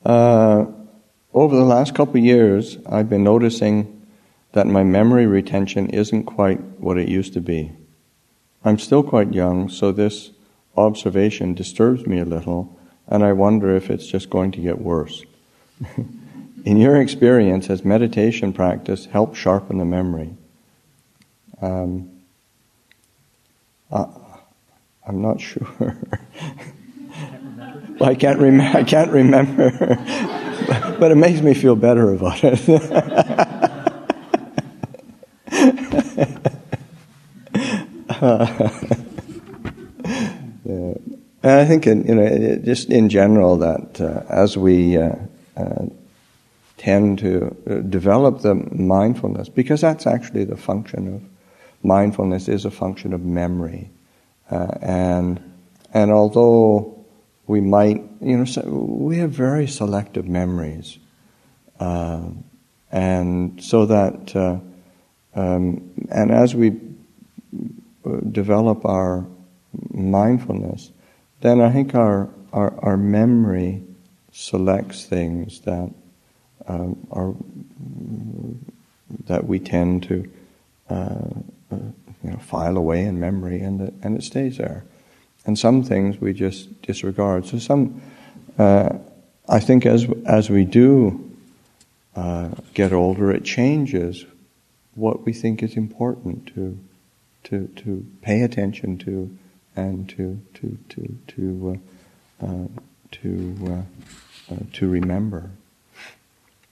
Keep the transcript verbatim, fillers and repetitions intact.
Uh, over the last couple of years, I've been noticing that my memory retention isn't quite what it used to be. I'm still quite young, so this observation disturbs me a little, and I wonder if it's just going to get worse. In your experience, has meditation practice helped sharpen the memory? Um, uh, I'm not sure. Well, I can't remember. I can't remember, but, but it makes me feel better about it. uh, yeah. And I think, in, you know, it, just in general, that uh, as we uh, uh, tend to uh, develop the mindfulness, because that's actually the function of mindfulness, is a function of memory, uh, and and although we might, you know, we have very selective memories. Uh, and so that, uh, um, and as we develop our mindfulness, then I think our, our, our memory selects things that um, are, that we tend to, uh, uh, you know, file away in memory, and it, and it stays there. And some things we just disregard. So some, uh, I think as as we do uh, get older, it changes what we think is important to to to pay attention to and to to to to uh, uh, to uh, uh, to remember.